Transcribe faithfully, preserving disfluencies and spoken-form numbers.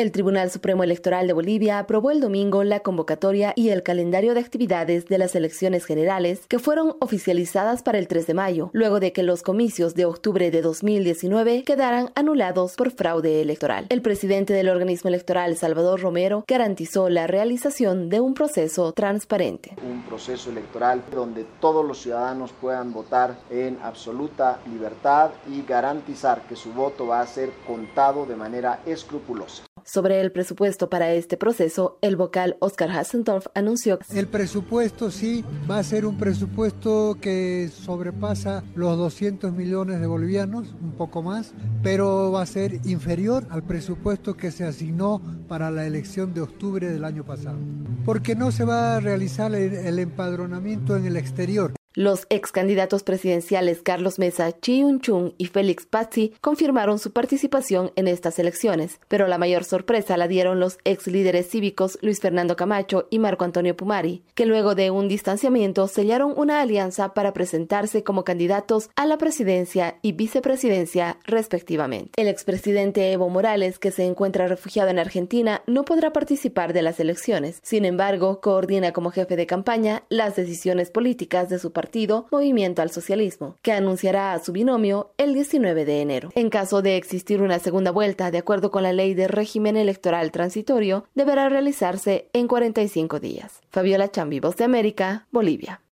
El Tribunal Supremo Electoral de Bolivia aprobó el domingo la convocatoria y el calendario de actividades de las elecciones generales que fueron oficializadas para el tres de mayo, luego de que los comicios de octubre de dos mil diecinueve quedaran anulados por fraude electoral. El presidente del organismo electoral, Salvador Romero, garantizó la realización de un proceso transparente. Un proceso electoral donde todos los ciudadanos puedan votar en absoluta libertad y garantizar que su voto va a ser contado de manera escrupulosa. Sobre el presupuesto para este proceso, el vocal Oscar Hassendorf anunció que el presupuesto sí va a ser un presupuesto que sobrepasa los doscientos millones de bolivianos, un poco más, pero va a ser inferior al presupuesto que se asignó para la elección de octubre del año pasado, porque no se va a realizar el, el empadronamiento en el exterior. Los ex candidatos presidenciales Carlos Mesa, Chi-Un Chung y Félix Pazzi confirmaron su participación en estas elecciones, pero la mayor sorpresa la dieron los ex líderes cívicos Luis Fernando Camacho y Marco Antonio Pumari, que luego de un distanciamiento sellaron una alianza para presentarse como candidatos a la presidencia y vicepresidencia respectivamente. El expresidente Evo Morales, que se encuentra refugiado en Argentina, no podrá participar de las elecciones. Sin embargo, coordina como jefe de campaña las decisiones políticas de su partido partido Movimiento al Socialismo, que anunciará a su binomio el diecinueve de enero. En caso de existir una segunda vuelta, de acuerdo con la ley de régimen electoral transitorio, deberá realizarse en cuarenta y cinco días. Fabiola Chambi, Voz de América, Bolivia.